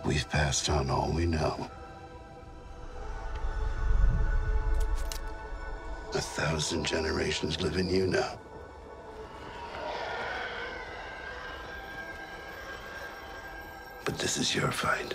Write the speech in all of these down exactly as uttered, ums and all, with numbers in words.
We've passed on all we know. A thousand generations live in you now. But this is your fight.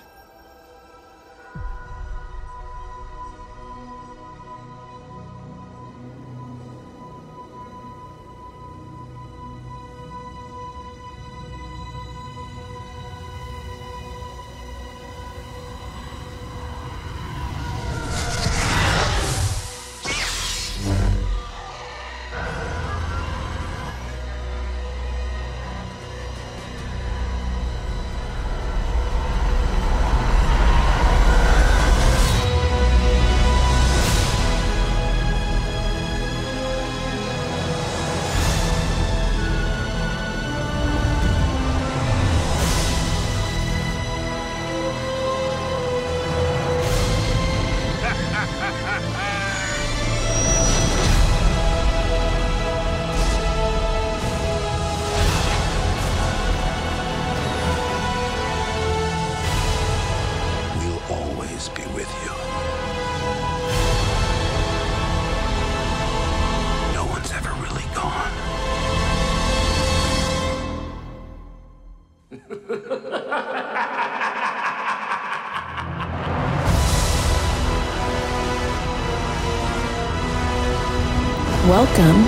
Welcome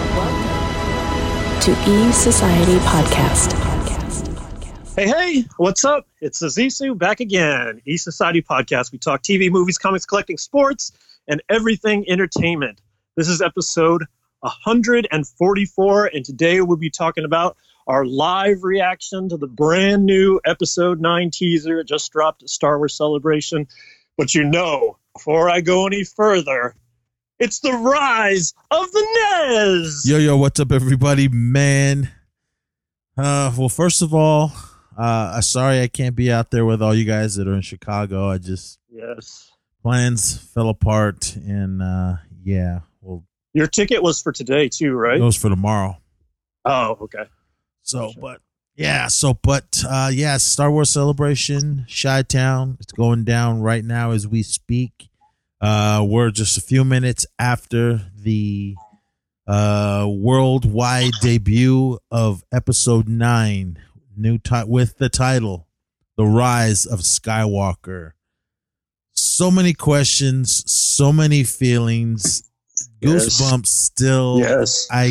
to E-Society Podcast. Hey, hey, what's up? It's Azizu back again. E-Society Podcast. We talk T V, movies, comics, collecting, sports, and everything entertainment. This is episode one hundred forty-four, and today we'll be talking about our live reaction to the brand new episode nine teaser. It just dropped at Star Wars Celebration. But you know, before I go any further, it's the rise of the N E S. Yo, yo, what's up, everybody, man? Uh, well, first of all, uh, I'm sorry I can't be out there with all you guys that are in Chicago. I just yes, plans fell apart, and uh, yeah, well, your ticket was for today too, right? It was for tomorrow. Oh, okay. So, gotcha. but yeah, so but uh, yeah, Star Wars Celebration, Chi-Town. It's going down right now as we speak. Uh, we're just a few minutes after the uh, worldwide debut of episode nine, new ti- with the title, The Rise of Skywalker. So many questions, so many feelings, yes. goosebumps still. Yes. I,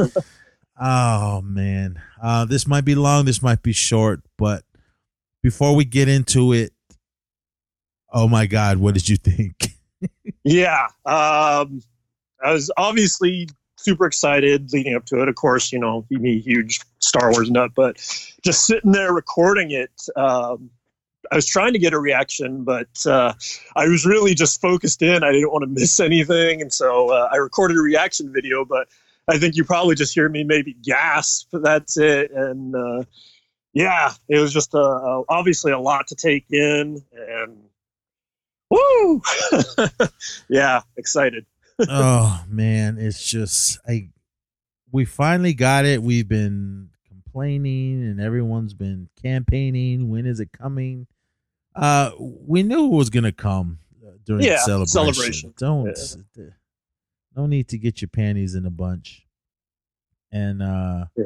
oh man, uh, this might be long, this might be short, but before we get into it, oh my God, what did you think? Yeah, um, I was obviously super excited leading up to it. Of course, you know, me, huge Star Wars nut, but just sitting there recording it, um, I was trying to get a reaction, but uh, I was really just focused in. I didn't want to miss anything, and so uh, I recorded a reaction video, but I think you probably just hear me maybe gasp. That's it, and uh, yeah, it was just uh, obviously a lot to take in, and woo! Yeah, excited. Oh man, it's just I we finally got it. We've been complaining and everyone's been campaigning. When is it coming? Uh we knew it was gonna come during yeah, the celebration. celebration. Don't yeah. No need to get your panties in a bunch. And uh yeah.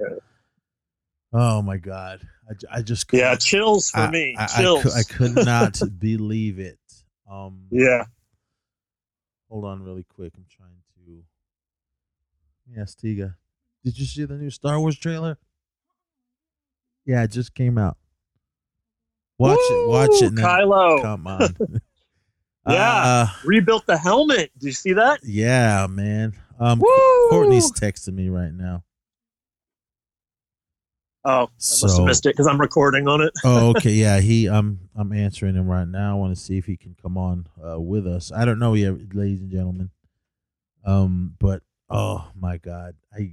Oh my God. I, I just yeah, chills for I, me. I, chills. I, I could not believe it. Um, yeah. Hold on really quick. I'm trying to. Yes, Tiga. Did you see the new Star Wars trailer? Yeah, it just came out. Watch Woo! it. Watch it now. Kylo. Come on. yeah. Uh, Rebuilt the helmet. Did you see that? Yeah, man. Um, Woo! Courtney's texting me right now. Oh, I so, must have missed it because I'm recording on it. Oh, okay. Yeah, he. I'm. I'm answering him right now. I want to see if he can come on uh, with us. I don't know yet, ladies and gentlemen. Um, but oh my God, I.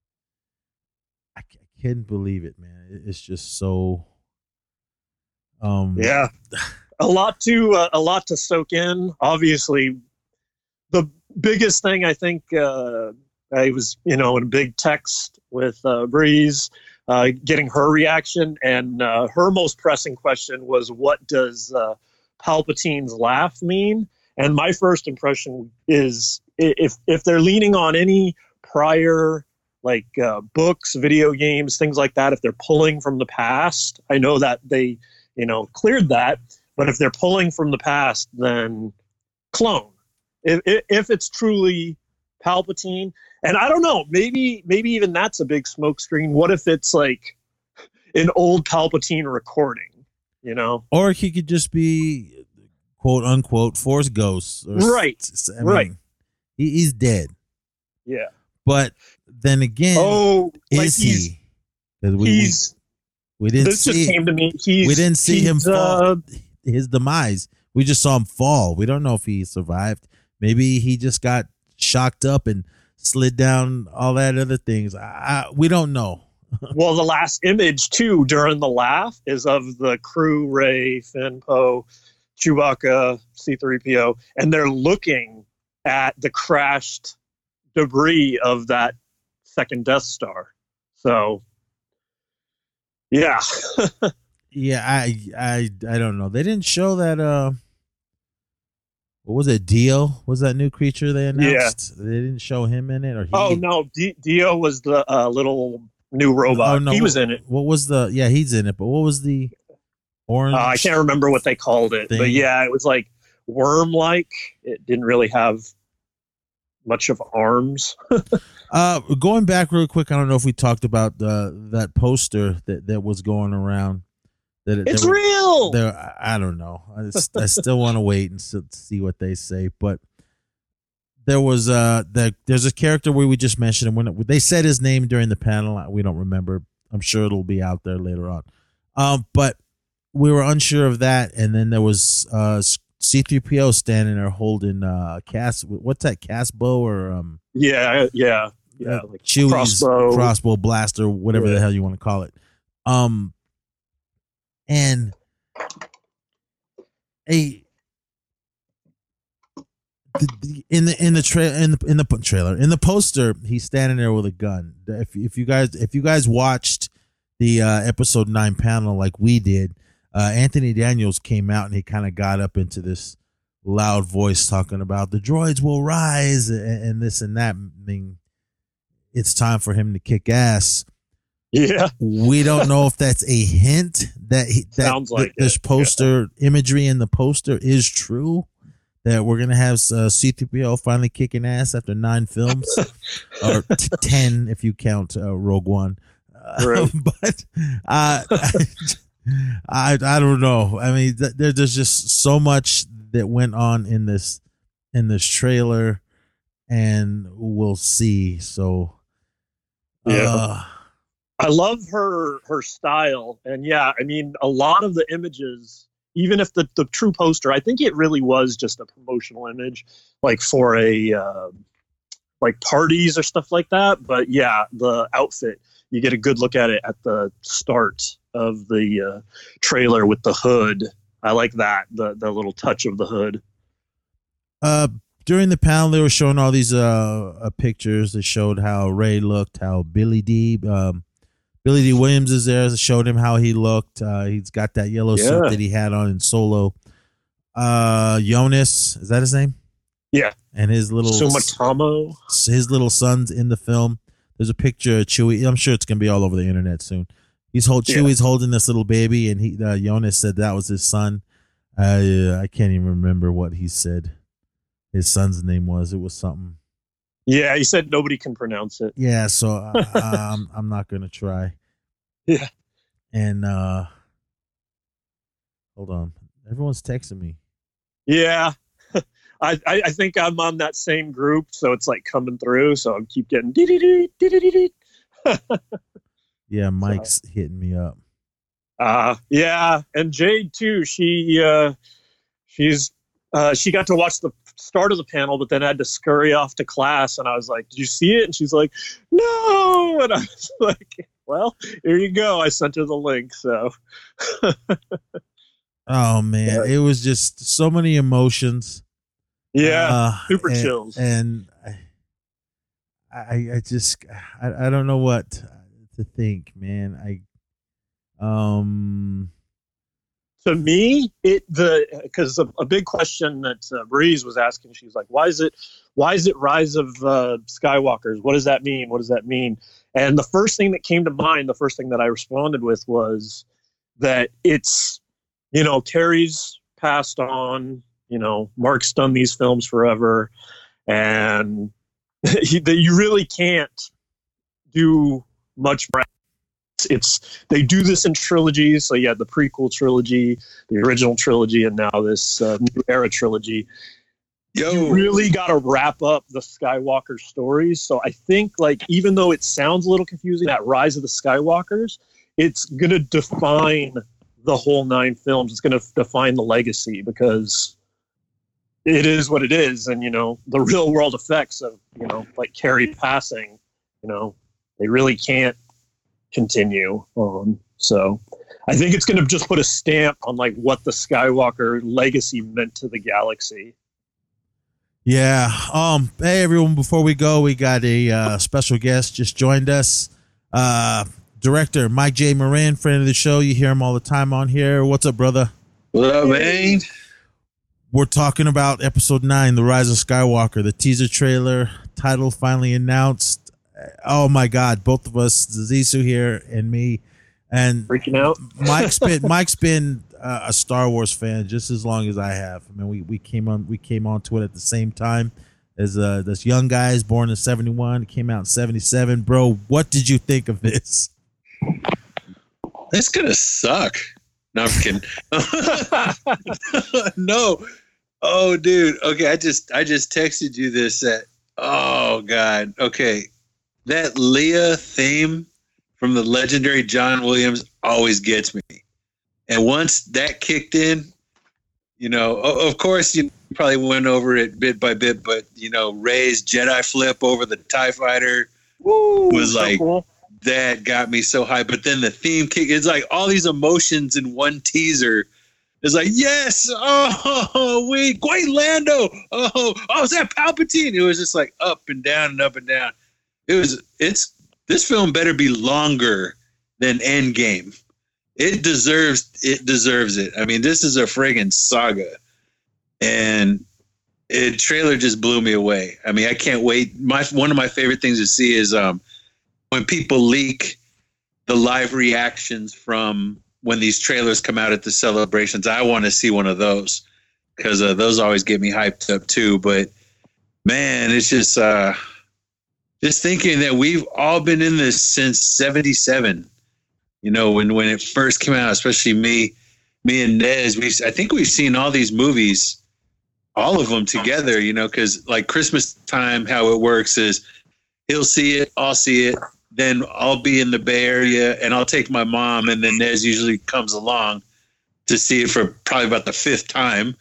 I can't believe it, man. It's just so. Um. Yeah, a lot to uh, a lot to soak in. Obviously, the biggest thing I think uh, I was, you know, in a big text with uh, Breeze. uh, getting her reaction. And uh, her most pressing question was, what does uh, Palpatine's laugh mean? And my first impression is, if if they're leaning on any prior like uh, books, video games, things like that, if they're pulling from the past, I know that they, you know, cleared that. But if they're pulling from the past, then clone. If, if it's truly Palpatine, and I don't know, maybe maybe even that's a big smokescreen. What if it's like an old Palpatine recording, you know? Or he could just be quote unquote Force ghost. Or, right. I mean, right. He, he's dead. Yeah. But then again, oh, is like he's, he? 'Cause we, he's. We, we didn't this see. just came to me. He's, we didn't see him fall. Uh, his demise. We just saw him fall. We don't know if he survived. Maybe he just got shocked up and slid down all that other things. I, I, we don't know. Well, the last image too during the laugh is of the crew: Rey, Finn, Poe, Chewbacca, C three P O, and they're looking at the crashed debris of that second Death Star. So, yeah. yeah, I, I, I don't know. They didn't show that. Uh, what was it? Dio was that new creature they announced? Yeah. They didn't show him in it, or he? Oh no, D- Dio was the uh, little new robot. Oh, no, he was in it. What was the? Yeah, he's in it. But what was the orange? Uh, I can't remember what they called it, thing? But yeah, it was like worm-like. It didn't really have much of arms. uh, going back real quick, I don't know if we talked about uh, that poster that, that was going around. That it, it's that real. There, I don't know. I, just, I still want to wait and see what they say. But there was uh, the, there's a character where we just mentioned him when it, they said his name during the panel. We don't remember. I'm sure it'll be out there later on. Um, but we were unsure of that, and then there was uh, C three P O standing there holding uh, cast. What's that? Castbow or um? Yeah, yeah, yeah. Uh, like Chewie's crossbow. crossbow blaster, whatever yeah. the hell you want to call it. Um. And a the, the, in the in the trail in the in the trailer in the poster, he's standing there with a gun. If if you guys if you guys watched the uh, episode nine panel like we did, uh, Anthony Daniels came out and he kind of got up into this loud voice talking about the droids will rise and, and this and that. I mean, it's time for him to kick ass. Yeah, we don't know if that's a hint that he, that sounds like th- this it. poster yeah. imagery in the poster is true. That we're gonna have uh, C three P O finally kicking ass after nine films, or t- ten if you count uh, Rogue One. Uh, right. But uh, I I don't know. I mean, th- there, there's just so much that went on in this in this trailer, and we'll see. So yeah. Uh, I love her her style, and yeah, I mean, a lot of the images, even if the, the true poster, I think it really was just a promotional image, like for a uh, like parties or stuff like that. But yeah, the outfit, you get a good look at it at the start of the uh, trailer with the hood. I like that, the the little touch of the hood. Uh, during the panel, they were showing all these uh, uh pictures. They showed how Rey looked, how Billy D. Um, Billy D. Williams is there. Showed him how he looked. Uh, he's got that yellow yeah. suit that he had on in Solo. Uh, Jonas, is that his name? Yeah. And his little Sumatamo. His little son's in the film. There's a picture of Chewie. I'm sure it's gonna be all over the internet soon. He's hold yeah. Chewie's holding this little baby, and he uh, Jonas said that was his son. Uh, I can't even remember what he said. His son's name was. It was something. Yeah, he said nobody can pronounce it. Yeah, so uh, I'm I'm not gonna try. Yeah. And uh, hold on, everyone's texting me. Yeah, I, I I think I'm on that same group, so it's like coming through. So I keep getting dee dee dee dee dee dee. Yeah, Mike's so. hitting me up. Uh yeah, and Jade too. She uh, she's uh, she got to watch the start of the panel, but then had to scurry off to class, and I was like, did you see it? And she's like, no. And I was like, well, here you go. I sent her the link. So oh man, yeah. It was just so many emotions. Yeah, uh, super and, chills. And I, I, I just, I, I don't know what to to think, man. I um to me, it the because a, a big question that uh, Breeze was asking, she's like, "Why is it, why is it Rise of uh, Skywalkers? What does that mean? What does that mean?" And the first thing that came to mind, the first thing that I responded with was that it's, you know, Carrie's passed on. You know, Mark's done these films forever, and he, that you really can't do much more. It's they do this in trilogies. So you had the prequel trilogy, the original trilogy, and now this uh, new era trilogy. Yo, you really got to wrap up the Skywalker stories. So I think, like, even though it sounds a little confusing, that Rise of the Skywalkers, it's gonna define the whole nine films. It's gonna define the legacy because it is what it is, and you know the real world effects of you know like Carrie passing. You know they really can't continue on. So I think it's going to just put a stamp on like what the Skywalker legacy meant to the galaxy. Yeah. Um. Hey, everyone. Before we go, we got a uh, special guest just joined us. Uh, director Mike J. Morin, friend of the show. You hear him all the time on here. What's up, brother? What up, man? We're talking about episode nine, The Rise of Skywalker. The teaser trailer title finally announced. Oh my God! Both of us, Zissou here and me, and freaking out. Mike's been Mike's been uh, a Star Wars fan just as long as I have. I mean, we, we came on we came onto it at the same time as uh, this young guys born in seventy-one. Came out in seventy-seven. Bro, what did you think of this? It's gonna suck. No, I'm kidding. No. Oh, dude. Okay, I just I just texted you this. At, oh God. Okay. That Leia theme from the legendary John Williams always gets me. And once that kicked in, you know, of course, you probably went over it bit by bit, but, you know, Rey's Jedi flip over the TIE fighter Woo, was so like, cool. That got me so high. But then the theme kick, it's like all these emotions in one teaser. It's like, yes, oh, wait, wait, Lando. Oh, oh, is that Palpatine? It was just like up and down and up and down. It was, it's, this film better be longer than Endgame. It deserves, it deserves it. I mean, this is a friggin' saga. And it trailer just blew me away. I mean, I can't wait. My, one of my favorite things to see is um, when people leak the live reactions from when these trailers come out at the celebrations. I want to see one of those because uh, those always get me hyped up too. But man, it's just, uh, just thinking that we've all been in this since seventy-seven, you know, when, when it first came out, especially me, me and Nez, we I think we've seen all these movies, all of them together, you know, cause like Christmas time, how it works is he'll see it, I'll see it. Then I'll be in the Bay Area and I'll take my mom, and then Nez usually comes along to see it for probably about the fifth time.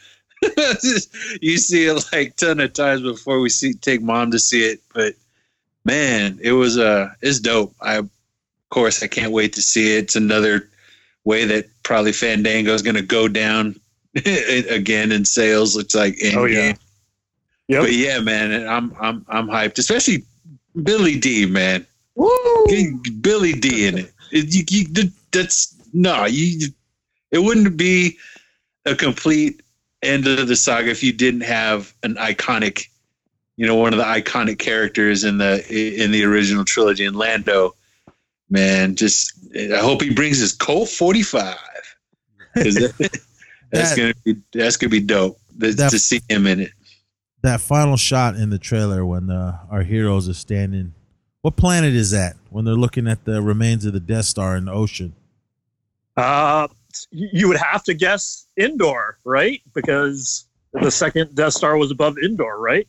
You see it like a ton of times before we see take mom to see it. But man, it was uh it's dope. I of course I can't wait to see it. It's another way that probably Fandango is gonna go down again in sales. It's like in Oh yeah. Yep. But yeah, man, I'm I'm I'm hyped, especially Billy D, man. Woo! Get Billy D in it. It- you- you- that's no, you. It wouldn't be a complete end of the saga if you didn't have an iconic, you know, one of the iconic characters in the in the original trilogy. And Lando, man, just I hope he brings his Colt forty-five. 'Cause that- that's That- gonna be that's gonna be dope to, That- to see him in it. That final shot in the trailer when uh, our heroes are standing. What planet is that when they're looking at the remains of the Death Star in the ocean? Uh, you would have to guess Endor, right? Because the second Death Star was above Endor, right?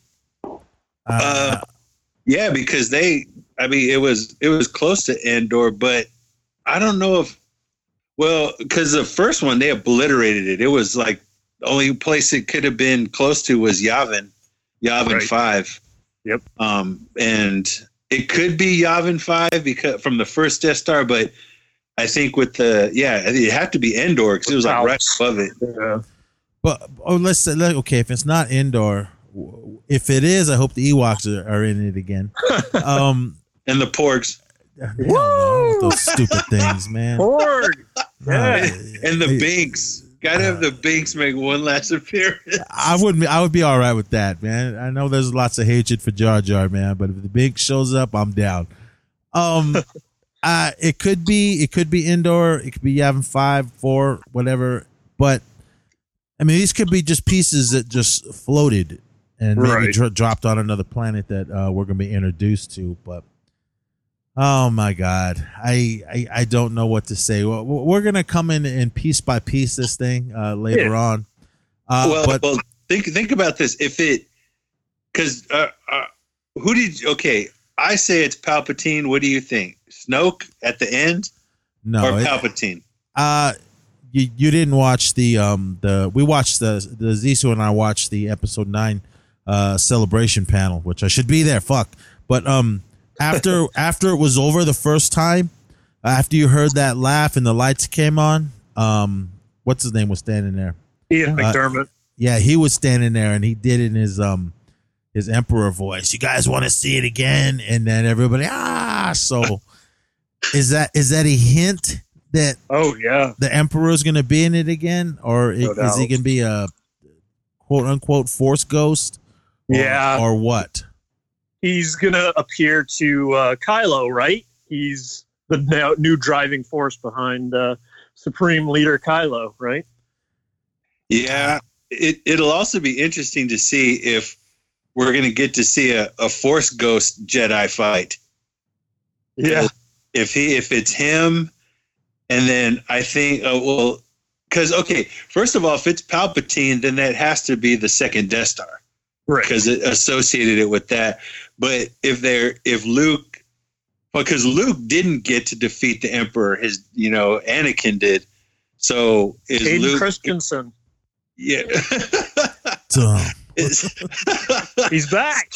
Uh, yeah, because they, I mean, it was it was close to Endor, but I don't know if, well, because the first one they obliterated it. It was like the only place it could have been close to was Yavin, Yavin Right. Five. Yep. Um, and it could be Yavin Five because from the first Death Star, but I think with the yeah, it had to be Endor because it was like right above it. Yeah. But oh, let's say, let- okay, if it's not Endor, w- if it is, I hope the Ewoks are, are in it again. Um, And the Porgs. Woo! Those stupid things, man. Ford. Yeah. And the Binks. Gotta have the Binks make one last appearance. I would I would be all right with that, man. I know there's lots of hatred for Jar Jar, man, but if the Binks shows up, I'm down. Um, uh, it could be it could be indoor. It could be Yavin five, four, whatever. But I mean, these could be just pieces that just floated and maybe Right. dro- dropped on another planet that uh, we're gonna be introduced to. But oh my God, I, I I don't know what to say. Well, we're gonna come in and piece by piece this thing uh, later Yeah. on. Uh, well, but well, think think about this. If it, because uh, uh, who did? Okay, I say it's Palpatine. What do you think? Snoke at the end, no, or it- Palpatine? uh, you you didn't watch the um the we watched the the Zissou and I watched the episode nine uh celebration panel, which I should be there. Fuck, but um. After after it was over the first time, after you heard that laugh and the lights came on, um, what's his name was standing there? Ian Uh, McDermott. Yeah, he was standing there and he did it in his um his emperor voice. You guys want to see it again? And then everybody ah. So is that is that a hint that Oh yeah. the emperor is going to be in it again, or No is doubt. he going to be a quote unquote force ghost? Or- Yeah. or what? He's gonna appear to uh, Kylo, right? He's the now, new driving force behind uh, Supreme Leader Kylo, right? Yeah, it it'll also be interesting to see if we're going to get to see a, a Force Ghost Jedi fight. Yeah. If he if it's him, and then I think uh, well, because okay, first of all, if it's Palpatine, then that has to be the second Death Star. Right. Because it associated it with that. But if they're if Luke, well, because Luke didn't get to defeat the Emperor, his you know Anakin did. So is Hayden Luke? Christensen. Yeah, Dumb. Is- He's back.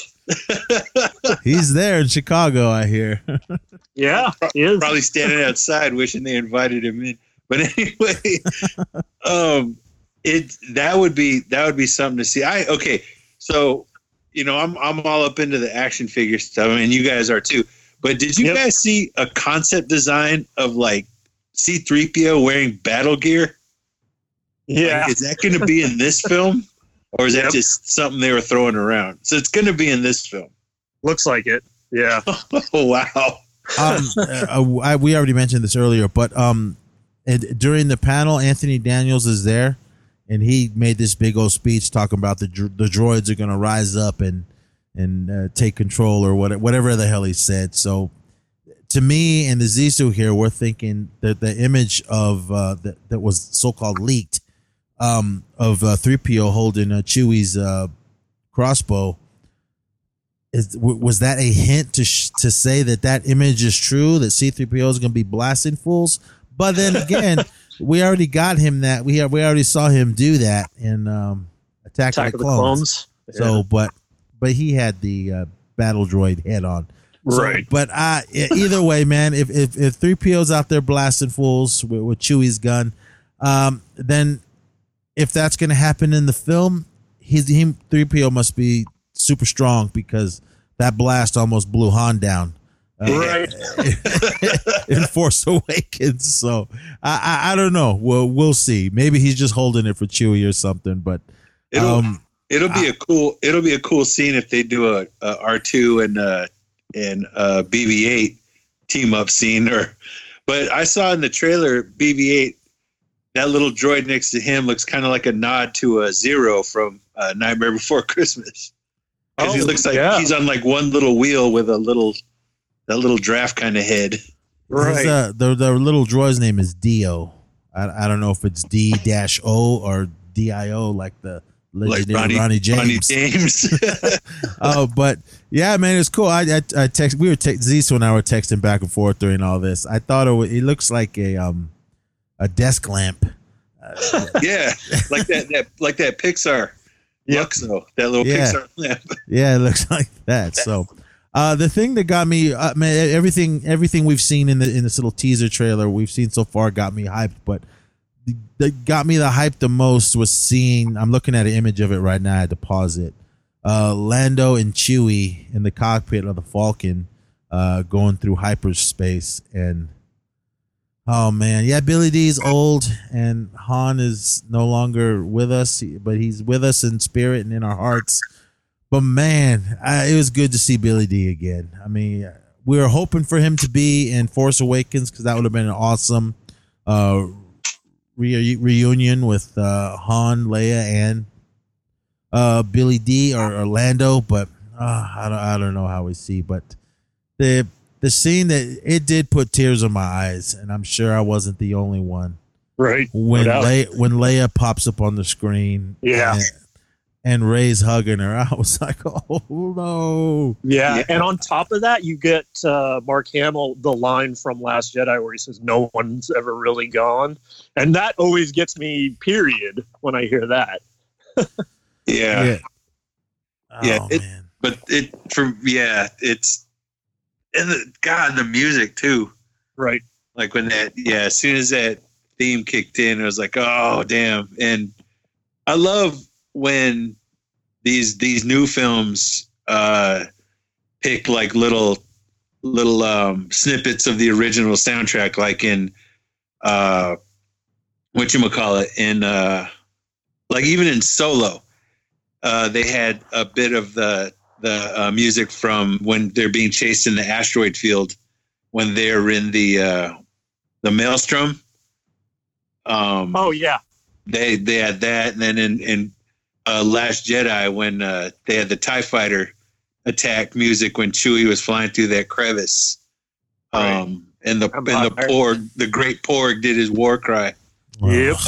He's there in Chicago, I hear. Yeah, he is. probably standing outside wishing they invited him in. But anyway, um, it that would be that would be something to see. I okay. So, you know, I'm I'm all up into the action figure stuff, and you guys are too. But did you Yep. guys see a concept design of like C three P O wearing battle gear? Yeah. Like, is that going to be in this film, or is that Yep. just something they were throwing around? So it's going to be in this film. Looks like it. Yeah. Oh wow! um, uh, I, we already mentioned this earlier, but um, and during the panel, Anthony Daniels is there, and he made this big old speech talking about the dro- the droids are going to rise up and and uh, take control or what, whatever the hell he said. So, to me and the Zissou here, we're thinking that the image of uh, that that was so called leaked um, of uh, three P O holding uh, Chewie's uh, crossbow. Is, w- was that a hint to sh- to say that that image is true, that C three P O is going to be blasting fools? But then again, we already got him that we have, we already saw him do that in um, Attack, Attack of the Clones. So, Yeah. but but he had the uh, battle droid head on. So, Right. But uh, e- either way, man, if if if three P O's out there blasting fools with, with Chewie's gun, um, then if that's going to happen in the film, he's he three P O must be super strong because that blast almost blew Han down. Uh, Right. in Force Awakens. So I, I I don't know. Well, we'll see. Maybe he's just holding it for Chewie or something. But It'll um, it'll be a cool it'll be a cool scene if they do a, a R two and uh and uh B B eight team up scene. Or, but I saw in the trailer B B eight, that little droid next to him looks kind of like a nod to a Zero from uh, Nightmare Before Christmas. Because he Oh, looks like yeah. he's on like one little wheel with a little that little draft kind of head. his, Right. uh, the the little droid's name is Dio. I I don't know if it's D dash O or D I O like the Like legendary Ronnie, Ronnie James. Ronnie James. Oh, but yeah, man, it's cool. I I, I text. We were te- Zissou and I were texting back and forth during all this. I thought it, wa- it looks like a um a desk lamp. Uh, Yeah, like that, that like that Pixar Yep. Luxo, that little Yeah. Pixar lamp. yeah, it looks like that. So, uh, the thing that got me, uh, man, everything everything we've seen in the in this little teaser trailer we've seen so far got me hyped. But that got me the hype the most was seeing. I'm looking at an image of it right now. I had to pause it. Uh, Lando and Chewie in the cockpit of the Falcon, uh, going through hyperspace. And oh man, yeah, Billy D's old, and Han is no longer with us, but he's with us in spirit and in our hearts. But man, I, it was good to see Billy D again. I mean, we were hoping for him to be in Force Awakens because that would have been an awesome uh, re- reunion with uh, Han, Leia, and uh, Billy D or Orlando. But uh, I don't, I don't know how we see. But the the scene that it did put tears in my eyes, and I'm sure I wasn't the only one. Right. When No doubt. Leia, when Leia pops up on the screen, Yeah. and, and Rey's hugging her, I was like, oh no. Yeah. Yeah. And on top of that, you get uh, Mark Hamill, the line from Last Jedi where he says, "No one's ever really gone." And that always gets me, period, when I hear that. Yeah. Yeah. Yeah, Oh, it- man. But it for yeah, it's and the God, the music too. Right. Like when that yeah, as soon as that theme kicked in, it was like, oh damn. And I love when these these new films uh pick like little little um snippets of the original soundtrack, like in uh whatchamacallit, in uh like even in Solo. Uh they had a bit of the the uh, music from when they're being chased in the asteroid field, when they're in the uh, the maelstrom. Um, Oh, yeah. they they had that, and then in in uh, Last Jedi when uh, they had the TIE fighter attack music when Chewie was flying through that crevice. Um, and the I'm and the hot. Porg, the Great Porg, did his war cry. Yep.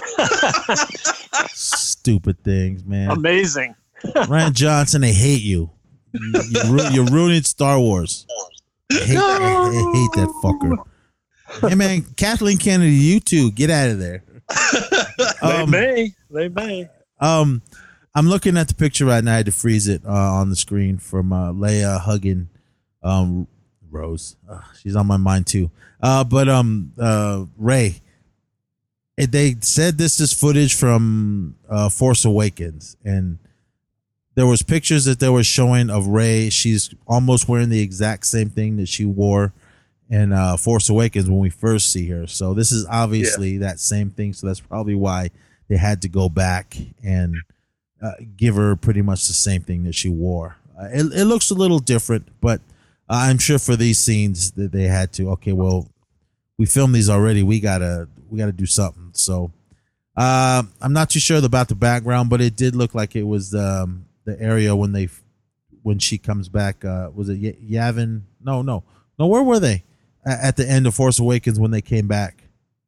Ugh. Stupid things, man. Amazing. Ryan Johnson, they hate you. You- You're, ru- you're ruining Star Wars. I hate, I hate- I hate that fucker. Hey, man, Kathleen Kennedy, you too. Get out of there. They Um, may. They may. Um, I'm looking at the picture right now. I had to freeze it uh, on the screen from uh, Leia hugging um, Rose. Ugh, she's on my mind too. Uh, but um, uh, Rey. It, they said this is footage from uh, Force Awakens, and there was pictures that they were showing of Rey. She's almost wearing the exact same thing that she wore in uh, Force Awakens when we first see her. So this is obviously that same thing. So that's probably why they had to go back and uh, give her pretty much the same thing that she wore. Uh, it, it looks a little different, but I'm sure for these scenes that they had to, okay, well, we filmed these already. We gotta, we gotta do something. So uh, I'm not too sure about the background, but it did look like it was um, the area when they, when she comes back. Uh, was it Y- Yavin? No, no, no. Where were they A- at the end of Force Awakens when they came back?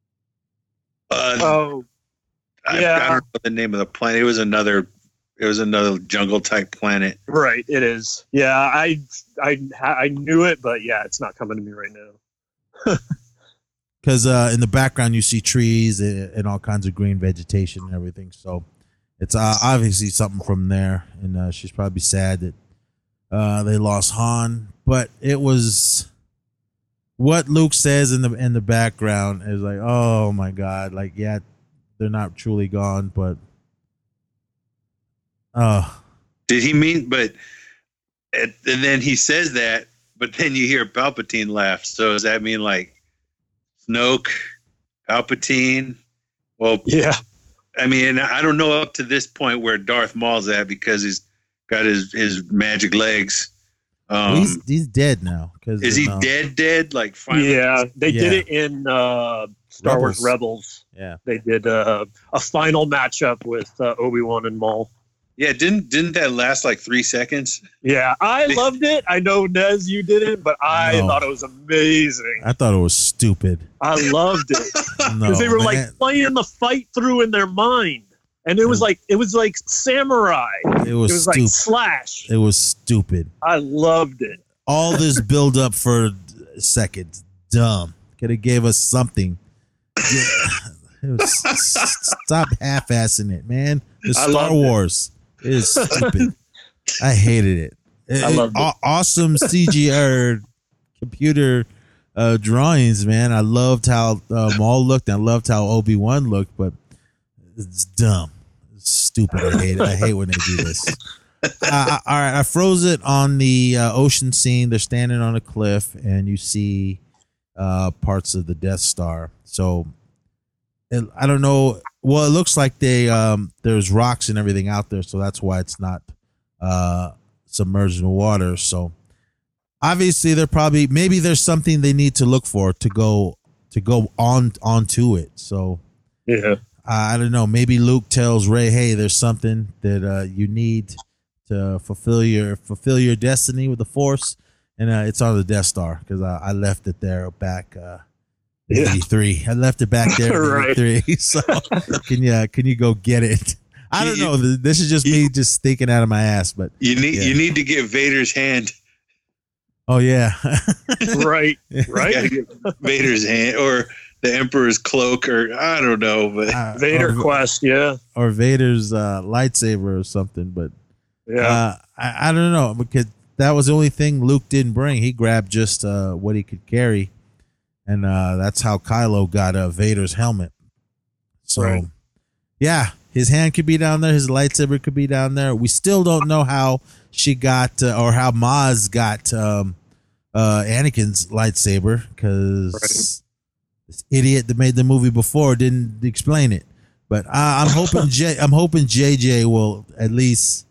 Uh, Oh, I, yeah. I don't know the name of the planet. It was another. It was another jungle type planet. right. It is. Yeah, I, I, I knew it, but yeah, it's not coming to me right now. Because uh, in the background you see trees and, and all kinds of green vegetation and everything. So it's uh, obviously something from there, and uh, she's probably sad that uh, they lost Han. But it was what Luke says in the in the background is like, oh my god, like yeah, they're not truly gone, but oh. Did he mean? But and and then he says that, but then you hear Palpatine laugh. So does that mean like Snoke, Palpatine? Well, Yeah. I mean, I don't know up to this point where Darth Maul's at because he's got his his magic legs. Um, he's he's dead now. Cause is he uh, dead? Dead? Like finally? Yeah, they did Yeah. it in uh, Star Wars Rebels. Yeah. They did uh, a final matchup with uh, Obi-Wan and Maul. Yeah. Didn't didn't that last like three seconds? Yeah, I loved it. I know, Nez, you didn't, but I No. thought it was amazing. I thought it was stupid. I loved it No, because they were man. like playing the fight through in their mind, and it was like it was like samurai. it was, It was stupid. like slash. It was stupid. I loved it. All this build up for seconds, dumb. Could have gave us something. Yeah, it was, s- stop half-assing it, man. It's I Star loved it. Wars. It is stupid. I hated it. It- I loved it. aw- Awesome C G I computer uh, drawings, man. I loved how uh, Maul looked. And I loved how Obi-Wan looked, but it's dumb. It's stupid. I hate it. I hate when they do this. uh, all right, I froze it on the uh, ocean scene. They're standing on a cliff, and you see uh, parts of the Death Star. So it, I don't know. Well, it looks like they um, there's rocks and everything out there, so that's why it's not uh, submerged in water. So obviously, they're probably maybe there's something they need to look for to go to go on onto it. So Yeah. I don't know. Maybe Luke tells Ray, "Hey, there's something that uh, you need to fulfill your fulfill your destiny with the Force," and uh, it's on the Death Star because I, I left it there back uh, in Yeah. eighty-three. I left it back there in Right. eighty-three. So can you can you go get it? I don't You- know. This is just me just thinking out of my ass, but You need Yeah. you need to get Vader's hand. oh yeah, Right. You Right. gotta get Vader's hand or the Emperor's cloak, or I don't know, but Uh, Vader or, quest. Yeah. or Vader's uh, lightsaber or something, but. Yeah. Uh, I, I don't know because that was the only thing Luke didn't bring. He grabbed just uh, what he could carry, and uh, that's how Kylo got uh, Vader's helmet. So, Right. yeah, his hand could be down there. His lightsaber could be down there. We still don't know how she got uh, or how Maz got um, uh, Anakin's lightsaber because this idiot that made the movie before didn't explain it. But I, I'm hoping J, I'm hoping J J will at least.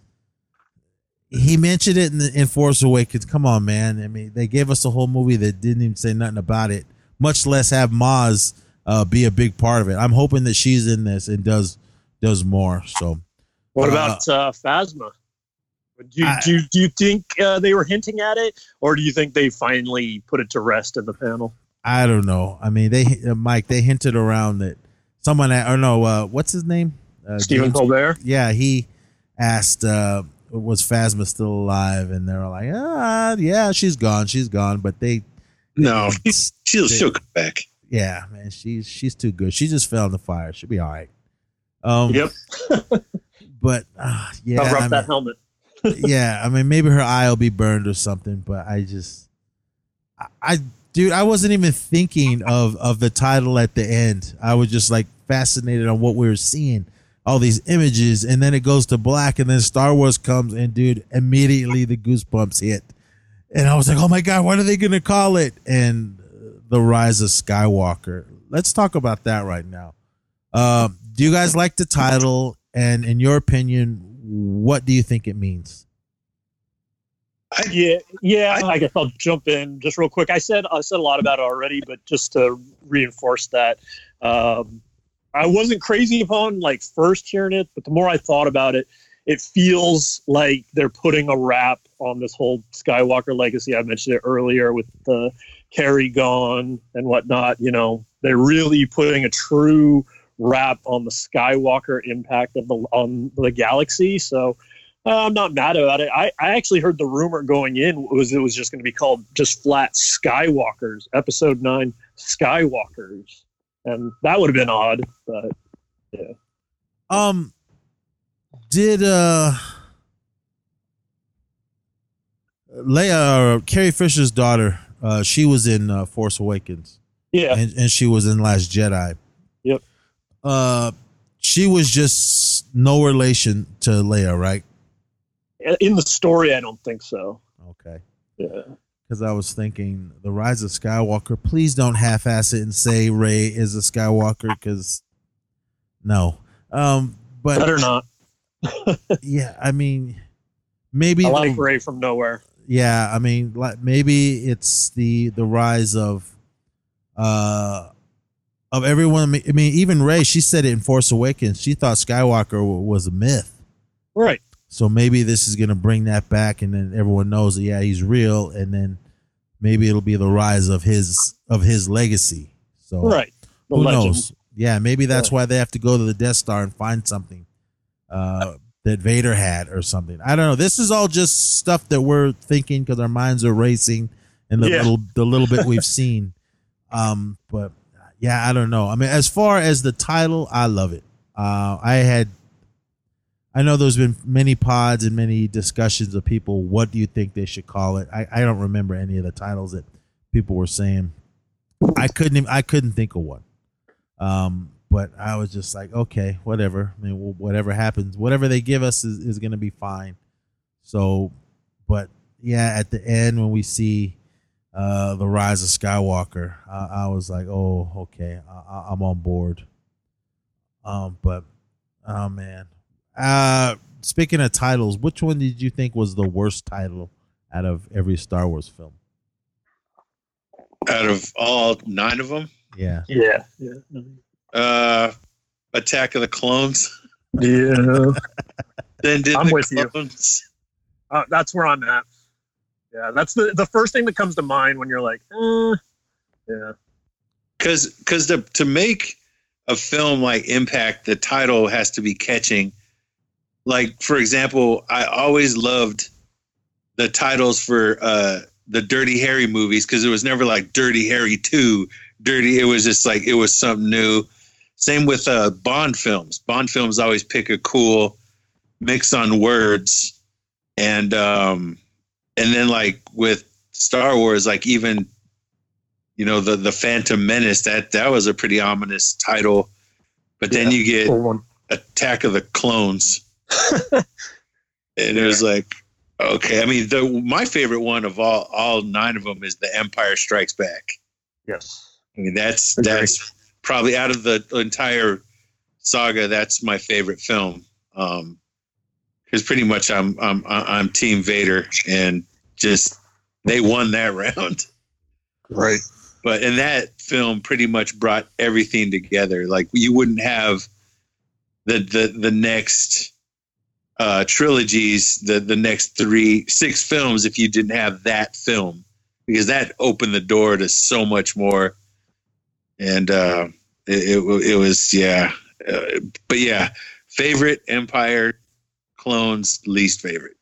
He mentioned it in, the, in Force Awakens. Come on, man. I mean, they gave us a whole movie that didn't even say nothing about it, much less have Maz uh, be a big part of it. I'm hoping that she's in this and does does more. So, What uh, about uh, Phasma? Do you, I- do you, do you think uh, they were hinting at it, or do you think they finally put it to rest in the panel? I don't know. I mean, they uh, Mike, they hinted around that someone, or no, uh, what's his name? Uh, Stephen James- Colbert? Yeah, he asked, uh, was Phasma still alive? And they were like, ah, yeah, she's gone. She's gone. But they, no, they- she'll she'll come back. yeah, man, she's she's too good. She just fell in the fire. She'll be all right. Um, Yep. But uh, yeah, Cover up I that mean, helmet. yeah, I mean, maybe her eye will be burned or something. But I just, I, I, dude, I wasn't even thinking of of the title at the end. I was just like fascinated on what we were seeing, all these images, and then it goes to black, and then Star Wars comes, and dude, immediately the goosebumps hit, and I was like, oh my god, what are they gonna call it? And The Rise of Skywalker. Let's talk about that right now. Um, do you guys like the title? And in your opinion, what do you think it means? Yeah, yeah. I, guess I'll jump in just real quick. I said I said a lot about it already, but just to reinforce that, um, I wasn't crazy upon like first hearing it, but the more I thought about it, it feels like they're putting a wrap on this whole Skywalker legacy. I mentioned it earlier with the Carrie gone and whatnot. You know, they're really putting a true wrap on the Skywalker impact of the on the galaxy. So. Uh, I'm not mad about it. I, I actually heard the rumor going in was it was just going to be called just flat Skywalkers, Episode Nine Skywalkers, and that would have been odd. But yeah, Um, did uh, Leia or Carrie Fisher's daughter? Uh, she was in uh, Force Awakens, yeah, and, and she was in Last Jedi. Yep. Uh, she was just no relation to Leia, right? in the story, I don't think so. Okay. Yeah, Because I was thinking The Rise of Skywalker. Please don't half-ass it and say Rey is a Skywalker, because no. Um, but better not. yeah, I mean, maybe I like the- Ray from nowhere. yeah, I mean, like maybe it's the the rise of uh of everyone. I mean, even Rey, she said it in Force Awakens. She thought Skywalker w- was a myth. Right. So maybe this is gonna bring that back, and then everyone knows that yeah, he's real, and then maybe it'll be the rise of his of his legacy. So Right. The who legend. knows? Yeah, maybe that's Yeah. why they have to go to the Death Star and find something uh, that Vader had or something. I don't know. This is all just stuff that we're thinking because our minds are racing and the Yeah. little the little bit we've seen. Um, but yeah, I don't know. I mean, as far as the title, I love it. Uh, I had, I know there's been many pods and many discussions of people. What do you think they should call it? I, I don't remember any of the titles that people were saying. I couldn't even, I couldn't think of one. Um, but I was just like, okay, whatever. I mean, wh- whatever happens, whatever they give us is, is going to be fine. So, but yeah, at the end when we see uh, the rise of Skywalker, I, I was like, oh, okay, I, I'm on board. Um, but oh man, uh, speaking of titles, which one did you think was the worst title out of every Star Wars film? Out of all nine of them, yeah, Yeah. Yeah. uh, Attack of the Clones. Yeah. Then did I'm the with you. clones. Uh, that's where I'm at. Yeah, that's the the first thing that comes to mind when you're like, eh, yeah, Because because to to make a film like Impact, the title has to be catching. Like, for example, I always loved the titles for uh, the Dirty Harry movies because it was never like Dirty Harry two, Dirty. It was just like it was something new. Same with uh, Bond films. Bond films always pick a cool mix on words, and um, and then like with Star Wars, like even you know the the Phantom Menace. That that was a pretty ominous title, but then Yeah, you get cool one. Attack of the Clones, and it was like, okay. I mean, the my favorite one of all all nine of them is The Empire Strikes Back. Yes. I mean, that's Agreed. that's probably out of the entire saga, that's my favorite film. Um, because pretty much I'm I'm I'm Team Vader, and just they won that round. Right. But in that film, pretty much brought everything together. Like you wouldn't have the the the next uh, trilogies, the the next three six films, if you didn't have that film, because that opened the door to so much more. And uh, it, it it was yeah, uh, but yeah, favorite Empire, Clones, least favorite.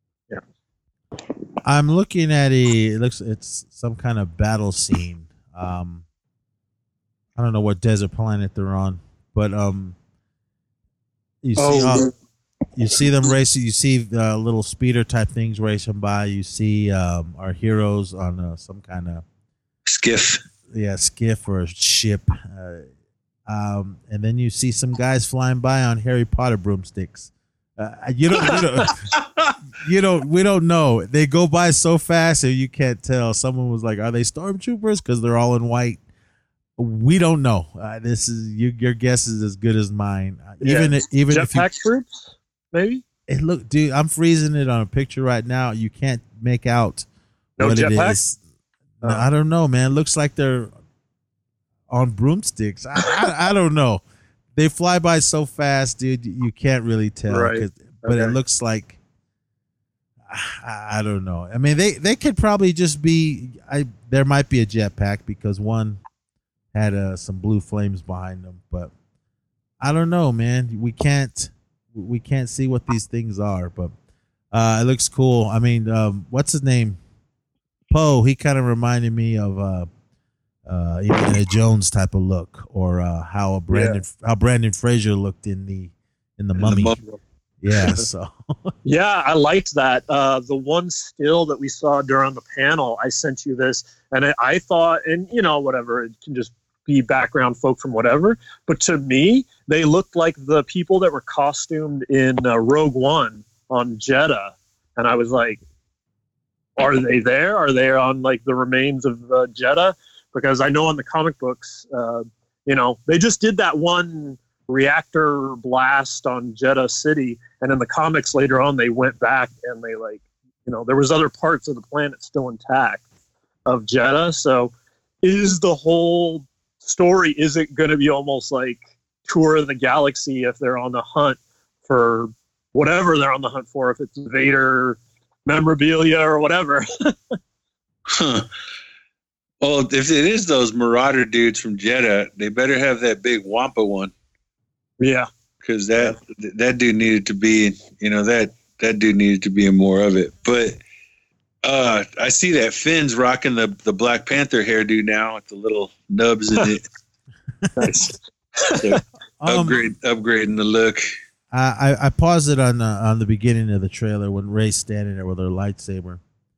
I'm looking at a. It looks it's some kind of battle scene. Um, I don't know what desert planet they're on, but um, you see, Oh, uh, you see them racing. You see uh, little speeder type things racing by. You see um, our heroes on uh, some kind of Skiff. yeah skiff or a ship, uh, um, and then you see some guys flying by on Harry Potter broomsticks. Uh, you don't, you don't, you don't, we don't know. They go by so fast and you can't tell. Someone was like, "Are they stormtroopers?" Because they're all in white. We don't know. Uh, this is you, your guess is as good as mine. Uh, Yeah. Even even if you, Jetpack troops, maybe. it look, dude, I'm freezing it on a picture right now. You can't make out No what it jetpack? is. No, Oh. I don't know, man. Looks like they're on broomsticks. I, I, I don't know. They fly by so fast, dude. You can't really tell. Right. 'cause- But it Okay. looks like I, I don't know. I mean, they, they could probably just be. I there might be a jetpack because one had uh, some blue flames behind them, but I don't know, man. We can't we can't see what these things are, but uh, it looks cool. I mean, um, what's his name? Poe. He kind of reminded me of uh, uh, Indiana Jones type of look, or uh, how Brandon how Brandon Fraser looked in the in the In the Mummy. Mummy. Yeah, so Yeah, I liked that. Uh, the one still that we saw during the panel, I sent you this, and I, I thought, and you know, whatever, it can just be background folk from whatever. But to me, they looked like the people that were costumed in uh, Rogue One on Jeddah, and I was like, are they there? Are they on like the remains of uh, Jeddah? Because I know in the comic books, uh, you know, they just did that one reactor blast on Jeddah City, and in the comics later on they went back and they like, you know, there was other parts of the planet still intact of Jeddah. So is the whole story, is it going to be almost like Tour of the Galaxy if they're on the hunt for whatever they're on the hunt for, if it's Vader memorabilia or whatever? Huh. Well, if it is those Marauder dudes from Jeddah, they better have that big Wampa one. Yeah. Because that that dude needed to be, you know, that that dude needed to be in more of it. But uh, I see that Finn's rocking the, the Black Panther hairdo now with the little nubs in it. Nice. So um, upgrade, upgrading the look. I, I I paused it on the, on the beginning of the trailer when Rey's standing there with her lightsaber.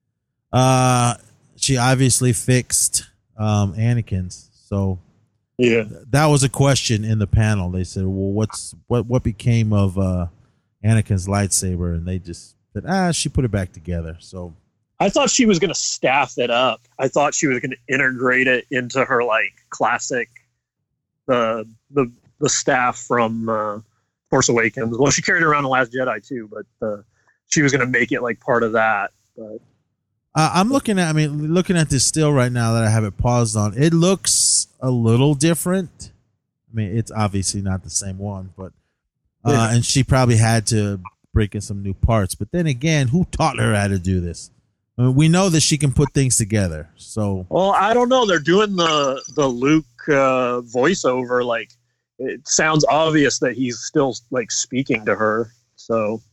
Uh, she obviously fixed um, Anakin's, so Yeah. that was a question in the panel. They said, "Well, what's what what became of uh, Anakin's lightsaber?" And they just that ah, she put it back together. So I thought she was going to staff it up. I thought she was going to integrate it into her like classic, the the the staff from uh, Force Awakens. Well, she carried it around the Last Jedi too, but uh, she was going to make it like part of that. But uh, I'm looking at, I mean, looking at this still right now that I have it paused on. It looks a little different. I mean, it's obviously not the same one, but uh, Yeah. and she probably had to break in some new parts. But then again, who taught her how to do this? I mean, we know that she can put things together. So, well, I don't know. They're doing the the Luke uh, voiceover. Like it sounds obvious that he's still like speaking to her. So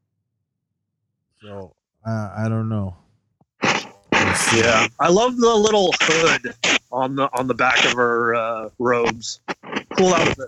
so uh, I don't know. yeah, I love the little hood on the on the back of her uh, robes. Cool outfit.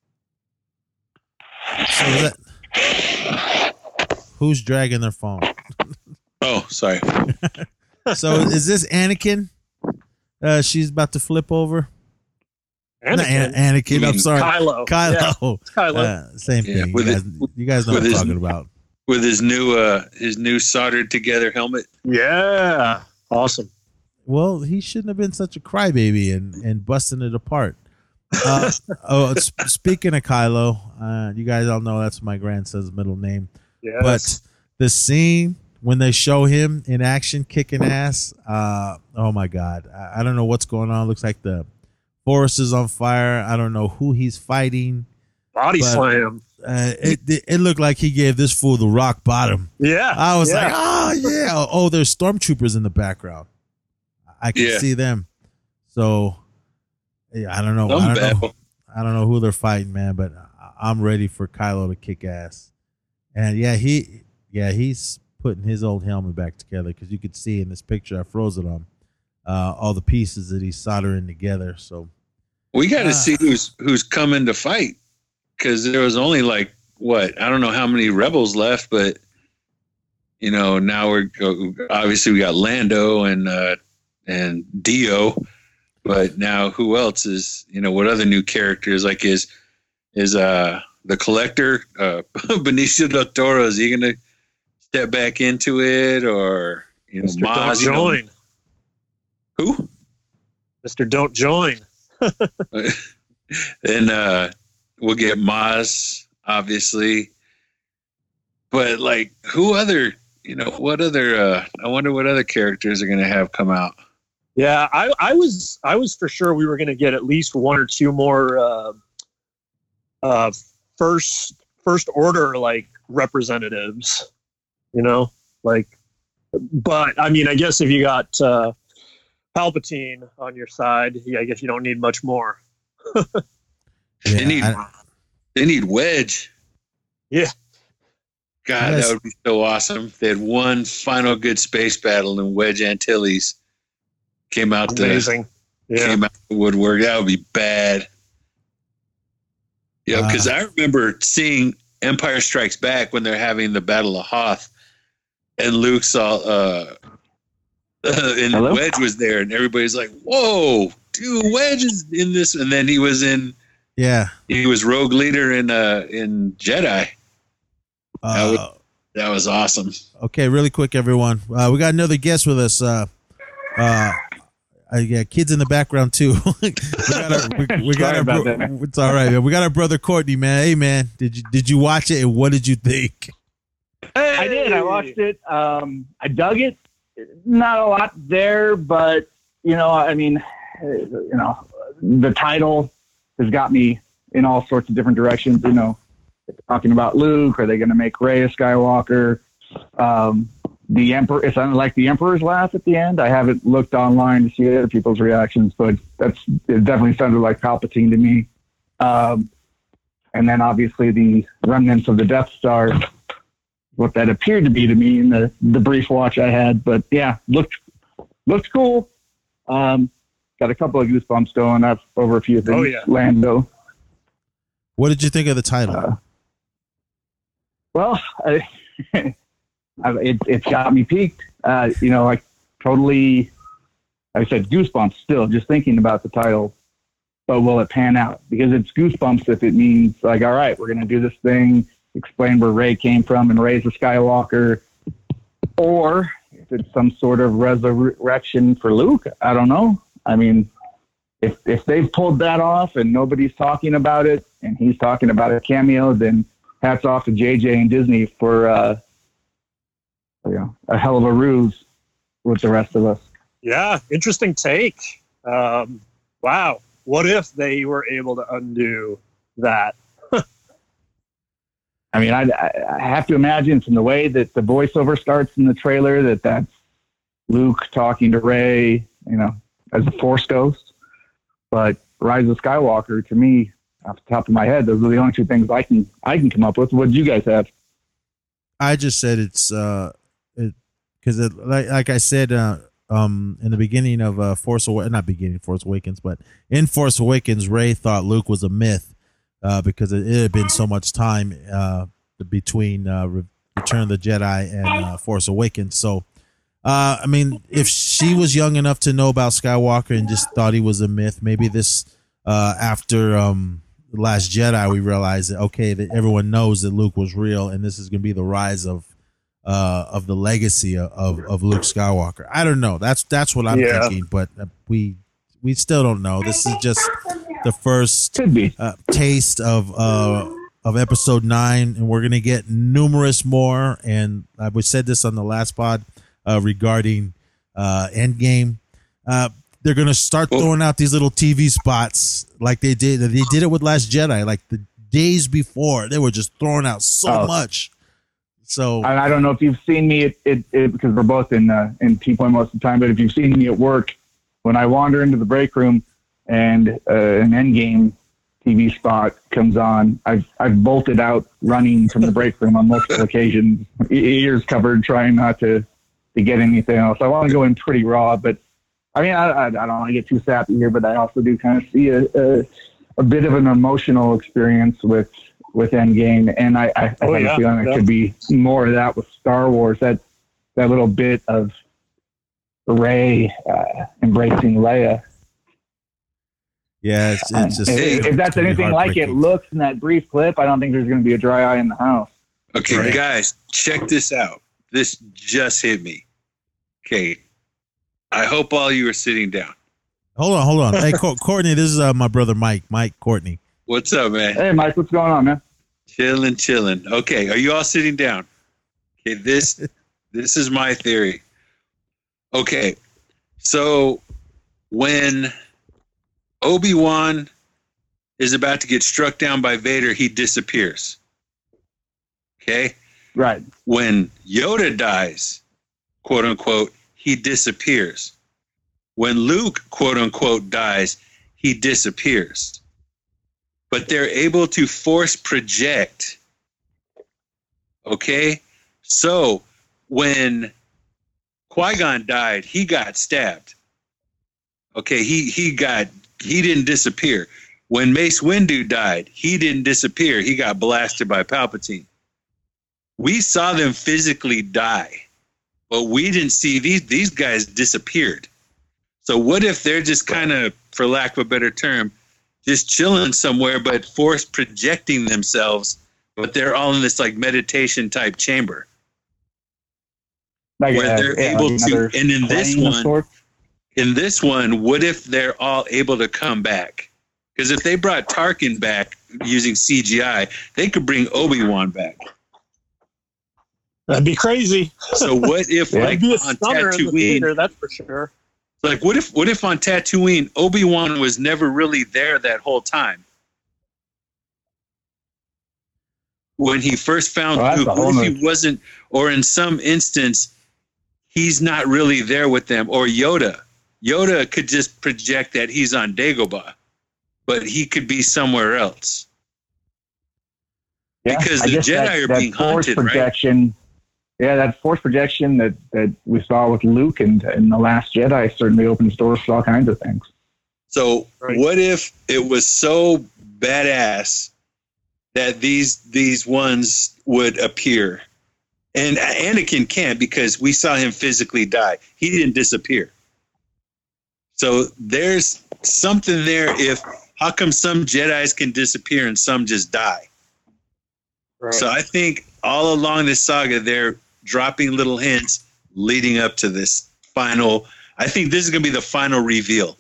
So is that, who's dragging their phone? Oh, sorry. So is this Anakin? Uh, she's about to flip over. Not An- Anakin, Anakin. You I'm mean sorry, Kylo, Kylo. Yeah, Kylo. Uh, same Yeah, thing. with you, guys, it- you guys know what with I'm his- talking about. With his new uh his new soldered together helmet. Yeah, awesome. Well, he shouldn't have been such a crybaby and, and busting it apart. Uh, oh, s- speaking of Kylo, uh, you guys all know that's my grandson's middle name. Yes. But the scene when they show him in action kicking ass, uh, oh my God. I, I don't know what's going on. Looks like the forest is on fire. I don't know who he's fighting. body but- slam. Uh, it, it it looked like he gave this fool the rock bottom. Yeah, I was yeah. like, oh, yeah. Oh, there's stormtroopers in the background. I can Yeah. see them. So, yeah, I don't know. I Some don't know. battle. I don't know who they're fighting, man, but I- I'm ready for Kylo to kick ass. And yeah, he, yeah, he's putting his old helmet back together because you could see in this picture I froze it on uh, all the pieces that he's soldering together. So We got to Ah. see who's who's coming to fight, because there was only like what I don't know how many rebels left, but you know now we're obviously we got Lando and uh, and Dio, but now who else is you know what other new characters like is is uh the Collector uh, Benicio del Toro, is he gonna step back into it, or you know Mister Don't Maz, you know, join. who? Mister Don't join. And uh, we'll get Maz, obviously. But like, who other? You know, what other? Uh, I wonder what other characters are going to have come out. Yeah, I, I was I was for sure we were going to get at least one or two more uh, uh, first first order like representatives. You know, like, but I mean, I guess if you got uh, Palpatine on your side, yeah, I guess you don't need much more. they need I- they need Wedge. Yeah. God, Yes. that would be so awesome. If they had one final good space battle and Wedge Antilles came out the Amazing. Yeah. came out the woodwork. That would be bad. Yeah, because Wow. I remember seeing Empire Strikes Back when they're having the Battle of Hoth, and Luke saw uh, uh and Hello? Wedge was there, and everybody's like, "Whoa, dude, Wedge is in this!" And then he was in yeah. he was Rogue Leader in uh in Jedi. That Uh, That was awesome. okay, really quick, everyone. Uh, we got another guest with us. Uh, uh, I got kids in the background too. we got our, we, we got Sorry our about bro- that. It's all right, man. We got our brother Courtney, man. Hey, man, did you did you watch it and what did you think? I did. I watched it. Um, I dug it. Not a lot there, but you know, I mean, uh, you know, the title has got me in all sorts of different directions. You know, talking about Luke. Are they going to make Rey a Skywalker? Um, the Emperor. It sounded like the Emperor's laugh at the end. I haven't looked online to see other people's reactions, but that's it. Definitely sounded like Palpatine to me. Um, and then obviously the remnants of the Death Star. What that appeared to be to me in the, the brief watch I had, but yeah, looked looked cool. Um, got a couple of goosebumps going up over a few things. Oh, yeah. Lando. What did you think of the title? Uh, well, I, I, it, it's got me peaked. Uh, you know, like totally, like I said, goosebumps still just thinking about the title. But will it pan out? Because it's goosebumps if it means like, all right, we're going to do this thing, explain where Rey came from and Rey's a Skywalker. or if it's some sort of resurrection for Luke, I don't know. I mean, if if they've pulled that off and nobody's talking about it, and he's talking about a cameo, then hats off to J J and Disney for uh, you know, a hell of a ruse with the rest of us. Yeah, interesting take. Um, wow, what if they were able to undo that? I mean, I, I have to imagine from the way that the voiceover starts in the trailer that that's Luke talking to Rey, you know, as a Force ghost. But Rise of Skywalker, to me, off the top of my head, those are the only two things I can I can come up with. What did you guys have? I just said it's uh, it because it, like like I said uh, um in the beginning of uh Force Awa- not beginning Force Awakens, but in Force Awakens, Rey thought Luke was a myth. Uh, because it, it had been so much time uh, between uh, Re- Return of the Jedi and uh, Force Awakens. So, uh, I mean, if she was young enough to know about Skywalker and just thought he was a myth, maybe this uh, after um, The Last Jedi, we realized that, okay, that everyone knows that Luke was real, and this is going to be the rise of uh, of the legacy of, of, of Luke Skywalker. I don't know. That's that's what I'm Yeah. thinking, but uh, we we still don't know. This is just the first Could be. uh, taste of uh, of episode nine, and we're gonna get numerous more. And uh, we said this on the last pod uh, regarding uh, Endgame. Uh, they're gonna start throwing out these little T V spots like they did. They did it with Last Jedi. Like the days before, they were just throwing out so Oh. much. So I, I don't know if you've seen me it, it, it, because we're both in uh, in T-Point most of the time, but if you've seen me at work, when I wander into the break room and uh, an Endgame T V spot comes on, I've I've bolted out running from the break room on multiple occasions, e- ears covered, trying not to, to get anything else. I want to go in pretty raw, but I mean, I, I, I don't want to get too sappy here, but I also do kind of see a, a, a bit of an emotional experience with, with Endgame, and I, I, I Oh, have yeah, a feeling yeah. it could be more of that with Star Wars, that, that little bit of Rey uh, embracing Leia. yeah, it's, it's just if, if that's it's gonna be anything like it heartbreaking. looks in that brief clip, I don't think there's going to be a dry eye in the house. Okay, Right. guys, check this out. This just hit me. Okay. I hope all you are sitting down. Hold on, hold on. Hey, Co- Courtney, this is uh, my brother Mike. Mike Courtney. What's up, man? Hey, Mike, what's going on, man? Chilling, chilling. Okay, are you all sitting down? Okay, this this is my theory. Okay, so when Obi-Wan is about to get struck down by Vader, he disappears. Okay? Right. When Yoda dies, quote unquote, he disappears. When Luke, quote unquote, dies, he disappears. But they're able to force project. Okay? So when Qui-Gon died, he got stabbed. Okay, he he got he didn't disappear. When Mace Windu died, he didn't disappear. He got blasted by Palpatine. We saw them physically die, but we didn't see these these guys disappeared. So what if they're just kind of, for lack of a better term, just chilling somewhere, but force projecting themselves, but they're all in this like meditation type chamber Like, where uh, they're yeah, able another to. And in this plane of one, sorts. in this one, what if they're all able to come back? Because if they brought Tarkin back using C G I, they could bring Obi-Wan back. That'd be crazy. So what if, Yeah. like It'd be a on stunner in the Tatooine, theater, that's for sure. like what if what if on Tatooine, Obi-Wan was never really there that whole time? When he first found Oh, that's Luke, a whole what if nother- he wasn't, or in some instance, he's not really there with them, or Yoda. Yoda could just project that he's on Dagobah, but he could be somewhere else. Yeah, Because I the guess Jedi that, are that being force haunted, right? projection, yeah, that force projection that, that we saw with Luke and in The Last Jedi certainly opens doors for all kinds of things. So Right. what if it was so badass that these these ones would appear? And Anakin can't because we saw him physically die. He didn't disappear. So there's something there. If how come some Jedis can disappear and some just die? Right. So I think all along this saga, they're dropping little hints leading up to this final. I think this is going to be the final reveal.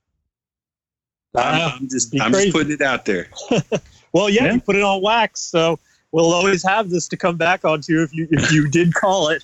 I'm, I'm just I'm just putting it out there. Well, yeah, Yeah. you put it on wax, so we'll always have this to come back onto if you if you did call it.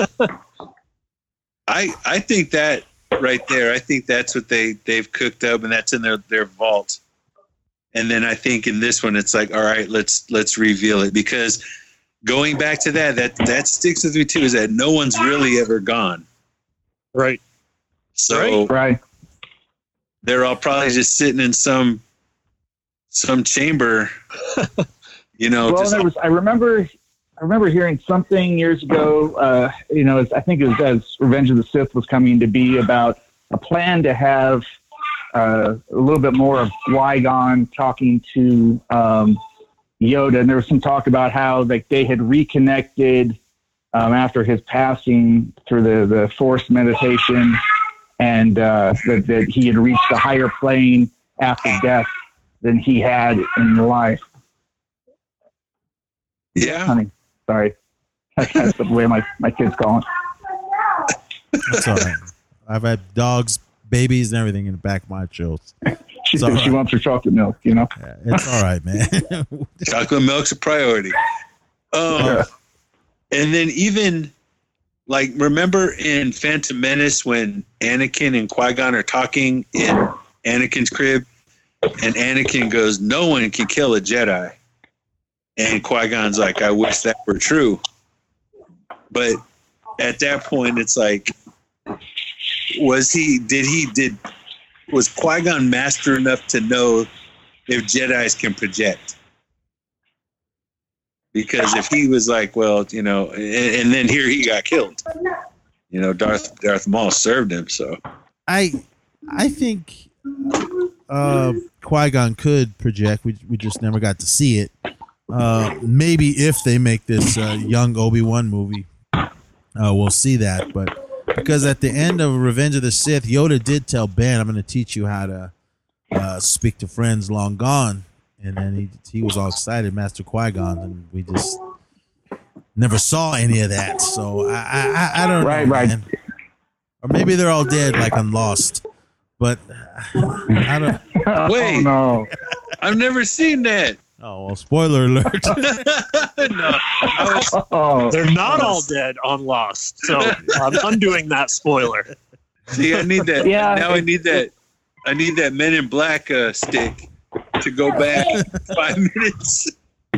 I I think that right there, I think that's what they they've cooked up, and that's in their their vault. And then I think in this one, it's like, all right, let's let's reveal it, because going back to that, that that sticks with me too, is that no one's really ever gone. Right. So Right. they're all probably just sitting in some some chamber, you know. Well, just, there was. I remember. I remember hearing something years ago. Uh, you know, as, I think it was as Revenge of the Sith was coming to be, about a plan to have uh, a little bit more of Qui-Gon talking to um, Yoda, and there was some talk about how like they had reconnected um, after his passing through the the Force meditation, and uh, that, that he had reached a higher plane after death than he had in life. yeah. Honey, sorry. That's the way my, my kids call it. That's all right. I've had dogs, babies, and everything in the back of my chills. She, It's all she right. wants her chocolate milk, you know? Yeah, it's all right, man. Chocolate milk's a priority. Um, Yeah. And then even like, remember in Phantom Menace when Anakin and Qui-Gon are talking in Anakin's crib, and Anakin goes, "No one can kill a Jedi," and Qui-Gon's like, "I wish that were true." But at that point, it's like, was he? Did he? Did was Qui-Gon master enough to know if Jedis can project? Because if he was like, well, you know, and, and then here he got killed. You know, Darth Darth Maul served him. So I I think uh, Qui-Gon could project. We we just never got to see it. Uh, maybe if they make this uh, young Obi-Wan movie, uh, we'll see that. But because at the end of Revenge of the Sith, Yoda did tell Ben, "I'm going to teach you how to uh, speak to friends long gone." And then he he was all excited, Master Qui-Gon, and we just never saw any of that. So I I, I don't Right, know, right. man. Or maybe they're all dead, like on Lost. But I don't. Wait. Oh, no. I've never seen that. Oh well, spoiler alert. No, I was, Oh, They're not all dead on Lost, so I'm undoing that spoiler. see, I need that. Yeah. Now I need that. I need that Men in Black uh, stick to go back five minutes.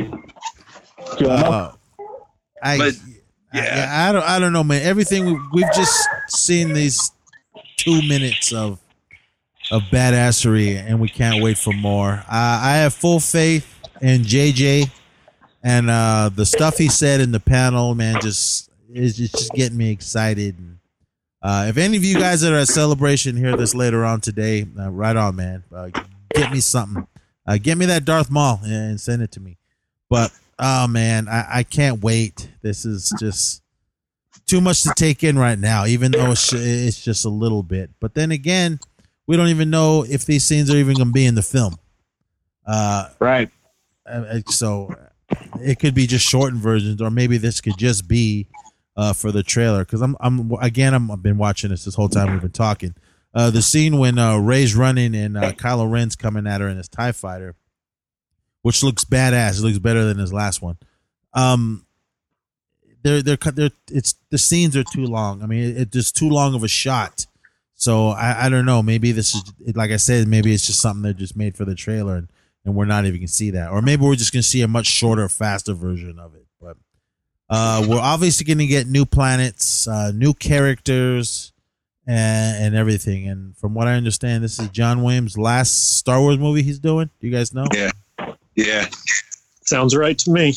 Uh, I, But, yeah, I, I don't. I don't know, man. Everything we, we've just seen these two minutes of of badassery, and we can't wait for more. Uh, I have full faith in J J, and uh, the stuff he said in the panel, man, just is just, just getting me excited. And, uh, if any of you guys that are at Celebration hear this later on today, uh, right on, man. Uh, get me something. Uh, get me that Darth Maul and send it to me. But oh man, I, I can't wait. This is just too much to take in right now, even though it's, it's just a little bit. But then again, we don't even know if these scenes are even going to be in the film. Uh, right. uh, so it could be just shortened versions, or maybe this could just be uh, for the trailer. Because I'm, I'm again, I'm, I've been watching this this whole time we've been talking. Uh, the scene when uh, Rey's running and uh, Kylo Ren's coming at her in his TIE fighter, which looks badass. It looks better than his last one. Um, they're they're they're it's the scenes are too long. I mean, it, it's just too long of a shot. So I, I don't know. Maybe this is, like I said, maybe it's just something they just made for the trailer, and, and we're not even gonna see that, or maybe we're just gonna see a much shorter, faster version of it. But uh, we're obviously gonna get new planets, uh, new characters. And, and everything. And from what I understand, this is John Williams' last Star Wars movie he's doing. Do you guys know? Yeah, yeah. Sounds right to me.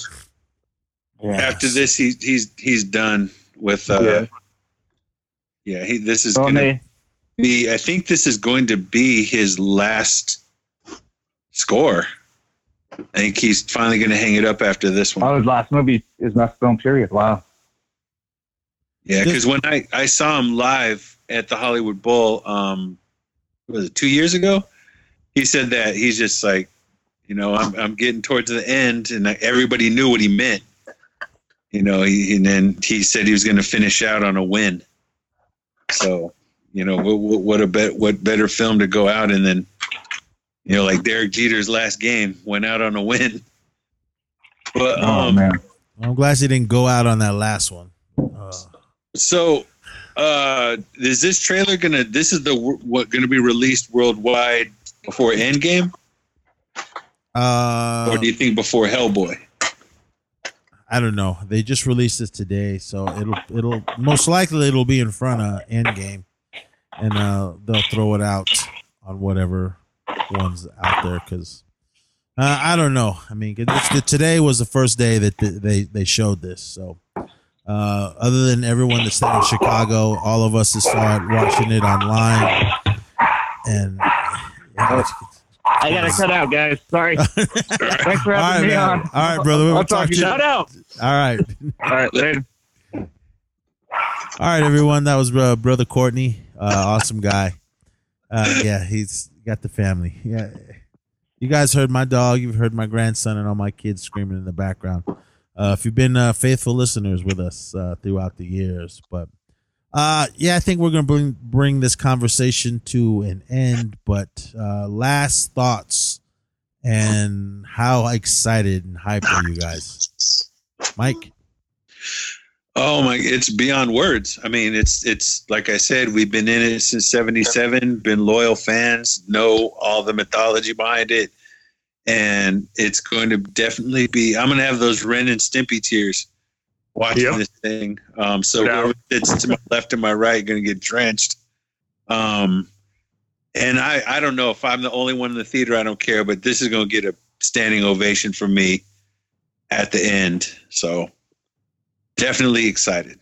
After this, he, he's he's done with. Uh, Yeah. yeah, he, this is Well, going to they, be. I think this is going to be his last score. I think he's finally going to hang it up after this one. oh, his last movie is last film period. Wow. Yeah, because when I, I saw him live at the Hollywood Bowl, um, was it two years ago? He said that he's just like, you know, I'm I'm getting towards the end, and everybody knew what he meant. you know, he, and then he said he was going to finish out on a win. So, you know, what, what a bet, what better film to go out and then, you know, like Derek Jeter's last game went out on a win. But Oh um, man, I'm glad she didn't go out on that last one. Uh, so uh, is this trailer gonna? This is the what going to be released worldwide before Endgame, uh, or do you think before Hellboy? I don't know. They just released this today, so it'll it'll most likely it'll be in front of Endgame, and uh, they'll throw it out on whatever ones out there because uh, I don't know. I mean, it's the, today was the first day that the, they they showed this. So uh, other than everyone that's in Chicago, all of us that saw it watching it online, and yeah, it's, I gotta cut out, guys. Sorry. Thanks for all right, having me man. on. All right, brother. We'll I'll talk talk to you. you. Shout out. All right. All right, later. All right, everyone. That was uh, Brother Courtney. Uh, awesome guy. Uh, yeah, he's got the family. Yeah, you guys heard my dog. You've heard my grandson and all my kids screaming in the background. Uh, if you've been uh, faithful listeners with us uh, throughout the years, but uh, yeah, I think we're gonna bring bring this conversation to an end. But uh, last thoughts and how excited and hyped are you guys, Mike? Oh my! It's beyond words. I mean, it's it's like I said, we've been in it since seventy-seven. Been loyal fans, know all the mythology behind it, and it's going to definitely be. I'm going to have those Ren and Stimpy tears watching Yep. this thing. Um, so Yeah. whoever sits to my left and my right going to get drenched. Um, and I I don't know if I'm the only one in the theater. I don't care, but this is going to get a standing ovation from me at the end. So. Definitely excited.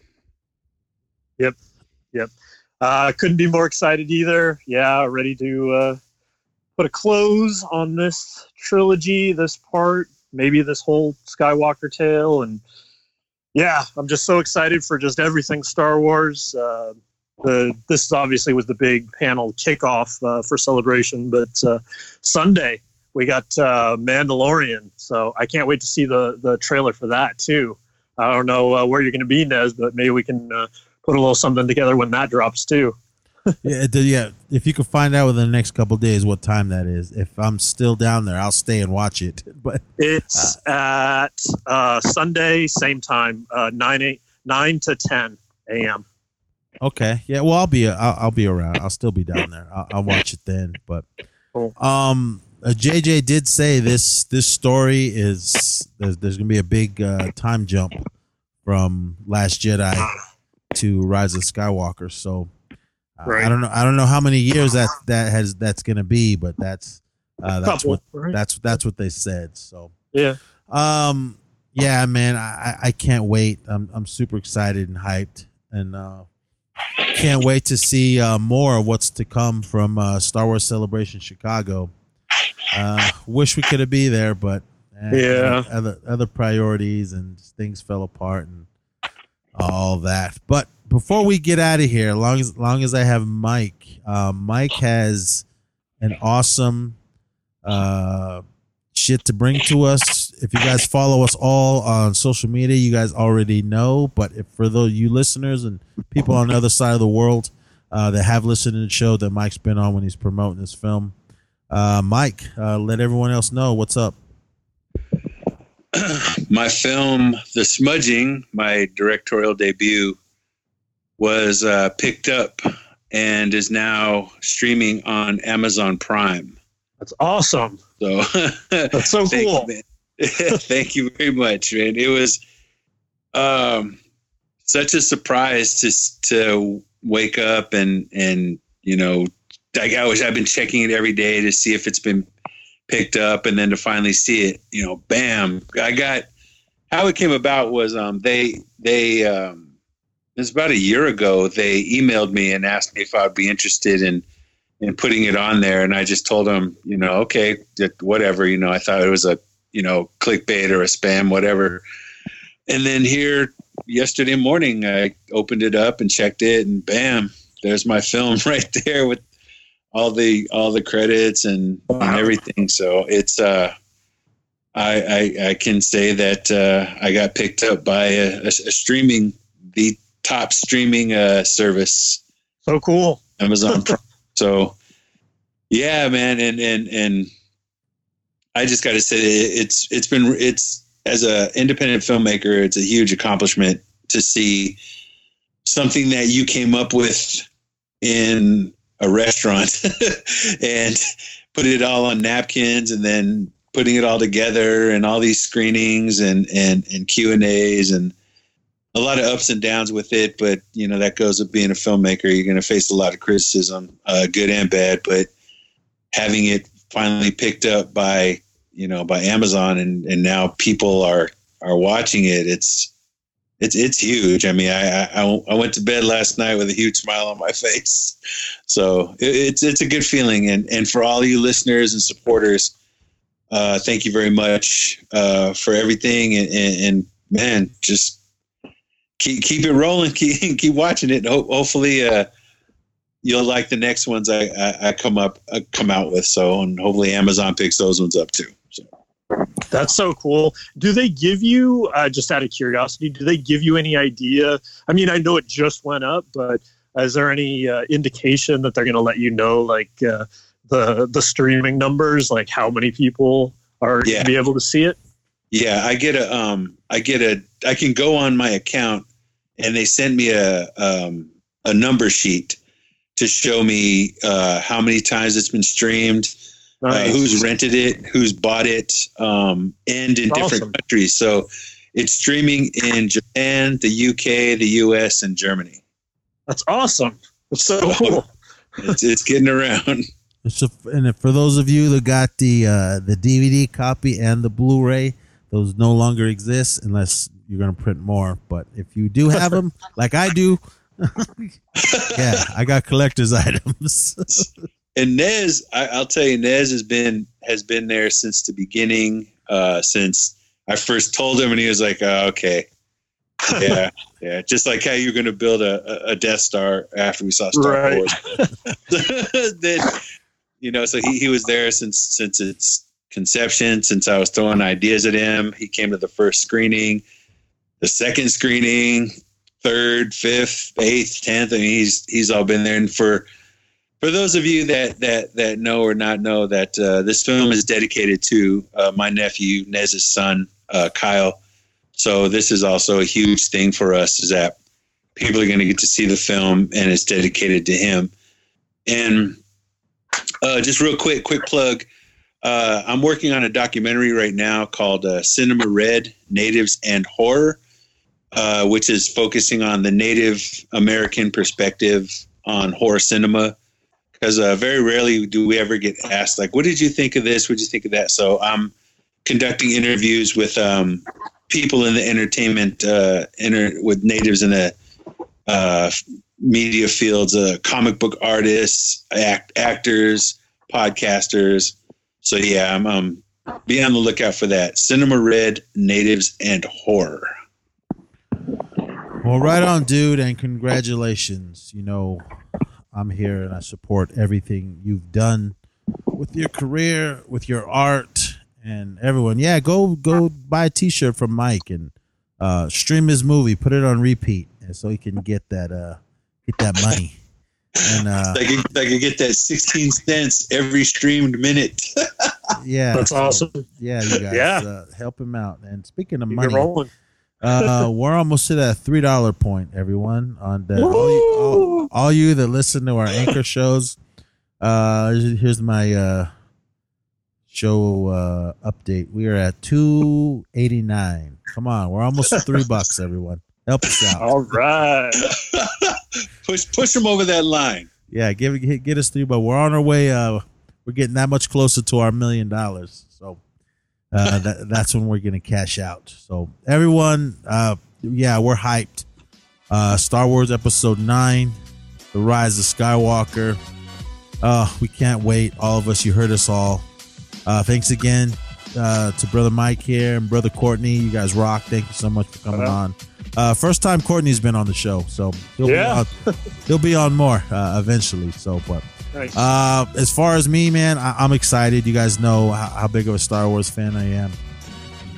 Yep. Yep. Uh, couldn't be more excited either. Yeah, ready to uh, put a close on this trilogy, this part, maybe this whole Skywalker tale. And yeah, I'm just so excited for just everything Star Wars. Uh, the This obviously was the big panel kickoff uh, for Celebration, but uh, Sunday we got uh, Mandalorian. So I can't wait to see the, the trailer for that too. I don't know uh, where you're going to be, Nez, but maybe we can uh, put a little something together when that drops too. yeah, the, yeah. If you could find out within the next couple of days what time that is, if I'm still down there, I'll stay and watch it. But It's at uh, Sunday, same time, uh, nine eight nine to ten a.m. okay, yeah. Well, I'll be I'll, I'll be around. I'll still be down there. I'll, I'll watch it then. But Cool. um, uh, J J did say this this story is there's, there's gonna be a big uh, time jump from Last Jedi to Rise of Skywalker. So uh, Right. I don't know I don't know how many years that that has that's gonna be, but that's uh, that's Couple, what right? that's that's what they said. So Yeah. um, yeah, man, I I can't wait. I'm I'm super excited and hyped, and uh, can't wait to see uh, more of what's to come from uh, Star Wars Celebration Chicago. Uh, wish we could have been there, but eh, Yeah. other other priorities and things fell apart and all that. But before we get out of here, long as long as I have Mike, uh, Mike has an awesome uh, shit to bring to us. If you guys follow us all on social media, you guys already know. But if for those you listeners and people on the other side of the world uh, that have listened to the show that Mike's been on when he's promoting his film, uh, Mike, uh, let everyone else know what's up. My film, The Smudging, my directorial debut, was uh, picked up and is now streaming on Amazon Prime. That's awesome. So That's so thank cool. you, man. Thank you very much, man. It was um, such a surprise to to wake up and and you know, I, I was I've been checking it every day to see if it's been picked up, and then to finally see it, you know, bam! I got how it came about was um they they um it was about a year ago. They emailed me and asked me if I would be interested in in putting it on there, and I just told them, you know, okay, whatever. You know, I thought it was a you know clickbait or a spam, whatever. And then here yesterday morning, I opened it up and checked it, and bam, there's my film right there with all the all the credits and, and everything. So it's uh I, I, I can say that uh, I got picked up by a, a, a streaming, the top streaming uh, service. So cool. Amazon Prime. So, yeah, man. And, and, and I just got to say it's, it's been, it's as a independent filmmaker, it's a huge accomplishment to see something that you came up with in a restaurant and put it all on napkins and then putting it all together and all these screenings and, and, and Q and A's and a lot of ups and downs with it. But, you know, that goes with being a filmmaker. You're going to face a lot of criticism, uh, good and bad, but having it finally picked up by, you know, by Amazon and, and now people are, are watching it. It's, it's, it's huge. I mean, I, I, I went to bed last night with a huge smile on my face. So it, it's, it's a good feeling. And, and for all you listeners and supporters, Uh, thank you very much uh, for everything, and, and, and man, just keep keep it rolling, keep keep watching it. Ho- hopefully, uh, you'll like the next ones I, I, I come up uh, come out with. So, and hopefully, Amazon picks those ones up too. So. That's so cool. Do they give you, uh, just out of curiosity, do they give you any idea? I mean, I know it just went up, but is there any uh, indication that they're going to let you know, like? Uh, the the streaming numbers, like how many people are yeah. going to be able to see it? Yeah, I get a um I get a I can go on my account and they send me a um a number sheet to show me uh how many times it's been streamed, nice. uh, who's rented it, who's bought it, um and in That's different awesome. countries. So it's streaming in Japan, the U K, the U S, and Germany. That's awesome. It's so cool. It's it's getting around. So, and for those of you that got the uh, the D V D copy and the Blu-ray, those no longer exist unless you're going to print more. But if you do have them, like I do, yeah, I got collector's items. And Nez, I, I'll tell you, Nez has been has been there since the beginning. Uh, since I first told him, and he was like, oh, "Okay, yeah, yeah," just like how you're going to build a, a Death Star after we saw Star Right. Wars. Then. You know, so he, he was there since since its conception, since I was throwing ideas at him. He came to the first screening, the second screening, third, fifth, eighth, tenth. I mean, he's he's all been there. And for for those of you that that that know or not know that uh, this film is dedicated to uh, my nephew, Nez's son, uh, Kyle. So this is also a huge thing for us, is that people are going to get to see the film, and it's dedicated to him. And Uh, just real quick, quick plug. Uh, I'm working on a documentary right now called uh, Cinema Red, Natives and Horror, uh, which is focusing on the Native American perspective on horror cinema. Because uh, very rarely do we ever get asked, like, what did you think of this? What did you think of that? So I'm conducting interviews with um, people in the entertainment, uh, inter- with natives in the uh media fields, uh, comic book artists, act, actors, podcasters. So yeah, I'm um, be on the lookout for that. Cinema Red, Natives and Horror. Well, right on, dude, and congratulations. You know, I'm here and I support everything you've done with your career, with your art, and everyone. Yeah, go go buy a T-shirt from Mike and uh, stream his movie, put it on repeat, and so he can get that uh, get that money. And uh, I could, I could get that sixteen cents every streamed minute. yeah, That's so, awesome. Yeah, you guys, Yeah. uh, help him out. And speaking of Keep it money, rolling. uh, we're almost to that three dollar point, everyone. On the, all, you, all, all you that listen to our anchor shows, uh, here's my uh, show uh, update. We are at two eighty nine. Come on, we're almost to three bucks, everyone. Help us out. All right. push push them over that line. Yeah, give get, get us three, but we're on our way. Uh, we're getting that much closer to our million dollars. So uh, that, that's when we're gonna cash out. So everyone, uh, yeah, we're hyped. Uh, Star Wars Episode Nine, The Rise of Skywalker. Uh, we can't wait. All of us, you heard us all. Uh, thanks again uh, to Brother Mike here and Brother Courtney. You guys rock. Thank you so much for coming Uh-huh. on. Uh, first time Courtney's been on the show, so he'll Yeah. be on, he'll be on more uh, eventually. So, but Nice. uh, as far as me, man, I, I'm excited. You guys know how, how big of a Star Wars fan I am.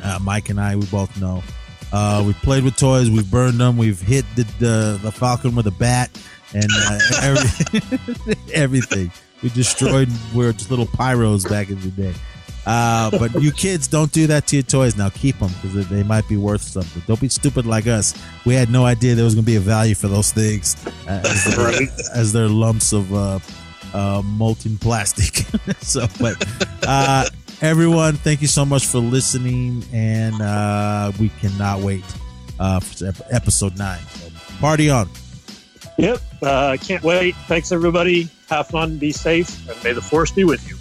Uh, Mike and I, we both know. Uh, we've played with toys. We've burned them. We've hit the the, the Falcon with a bat and uh, every, everything. We destroyed. We were just little pyros back in the day. Uh, but you kids, don't do that to your toys now. Keep them because they might be worth something. Don't be stupid like us. We had no idea there was going to be a value for those things uh, as, their, as their lumps of uh, uh, molten plastic. So, but uh, everyone, thank you so much for listening, and uh, we cannot wait uh, for episode nine. So party on. Yep. Uh, can't wait. Thanks, everybody. Have fun. Be safe. And may the force be with you.